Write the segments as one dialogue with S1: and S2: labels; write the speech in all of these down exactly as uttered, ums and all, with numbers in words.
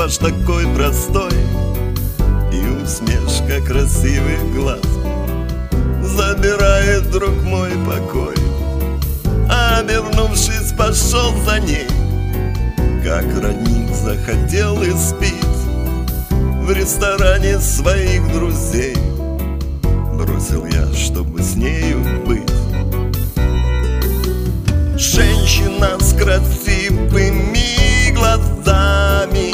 S1: ваш такой простой, и усмешка красивых глаз забирает, друг мой, покой. Обернувшись, пошел за ней, как родник захотел испить в ресторане своих друзей. Бросил я, чтобы с нею быть. Женщина с красивыми глазами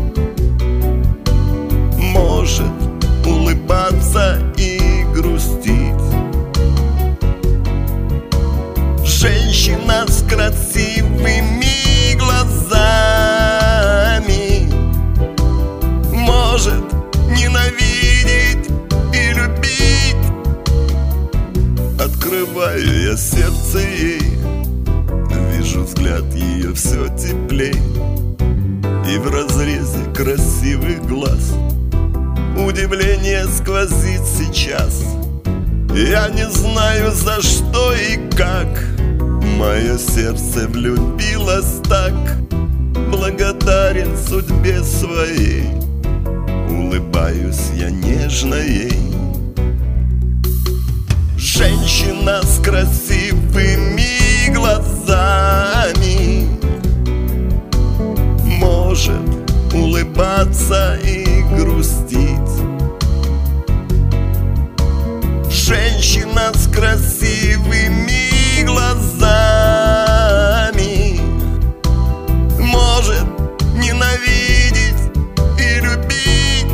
S1: может улыбаться и грустить. Женщина с красивыми глазами может ненавидеть и любить. Открываю я сердце ей, вижу взгляд ее все теплей, и в разрезе красивых глаз удивление сквозит сейчас. Я не знаю, за что и как мое сердце влюбилось так. Благодарен судьбе своей, улыбаюсь я нежно ей. Женщина с красивыми глазами может улыбаться и грустить. Женщина с красивыми глазами может ненавидеть и любить.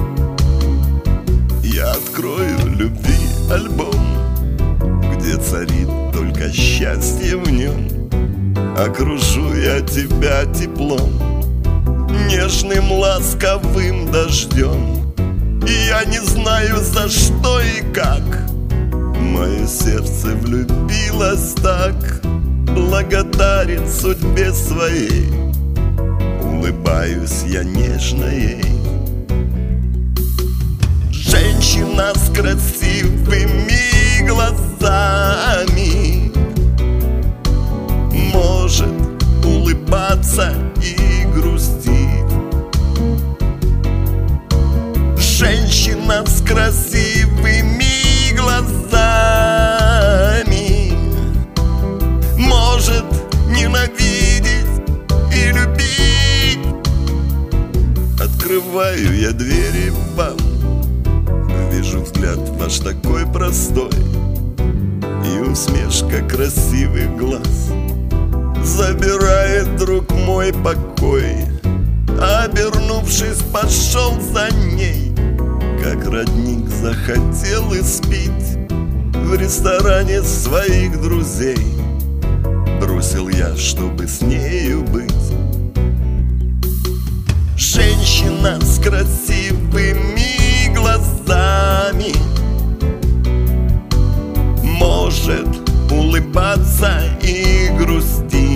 S1: Я открою любви альбом, где царит только счастье в нем. Окружу я тебя теплом, нежным ласковым дождем. И я не знаю, за что и как мое сердце влюбилось так. Благодарен судьбе своей, улыбаюсь я нежно ей. Женщина с красивыми глазами может улыбаться и грустить. Женщина с красивыми глазами может ненавидеть и любить. Открываю я двери вам, вижу взгляд ваш такой простой, и усмешка красивых глаз забирает, друг мой, покой. Обернувшись, пошел за ней, как родник захотел испить в ресторане своих друзей. Бросил я, чтобы с нею быть. Женщина с красивыми глазами может улыбаться и грустить.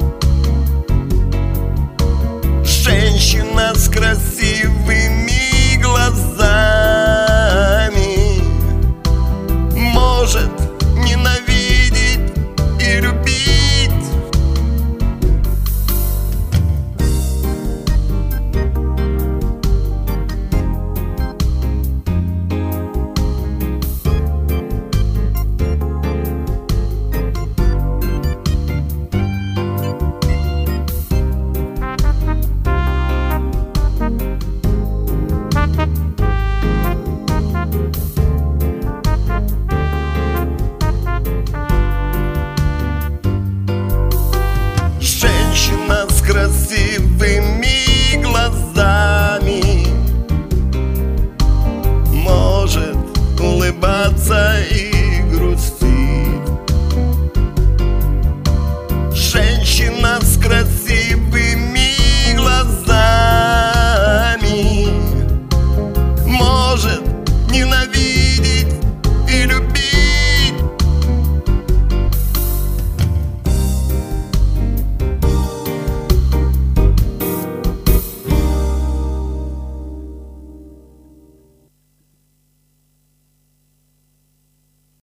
S1: Женщина с красивыми глазами может ненавидеть и любить. Женщина с красивыми